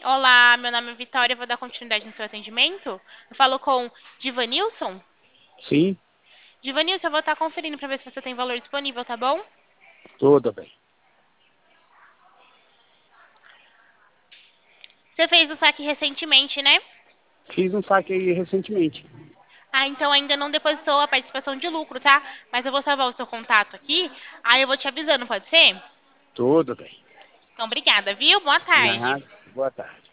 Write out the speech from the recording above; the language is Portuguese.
Olá, meu nome é Vitória, eu vou dar continuidade no seu atendimento. Eu falo com Divanilson. Sim, Divanilson, eu vou estar conferindo para ver se você tem valor disponível, tá bom? tudo bem. Você fez o saque recentemente, né? Fiz um saque aí recentemente. Ah, então ainda não depositou a participação de lucro, tá? Mas eu vou salvar o seu contato aqui, aí eu vou te avisando, pode ser? Tudo bem. Então, obrigada, viu? Boa tarde. Nada. Boa tarde.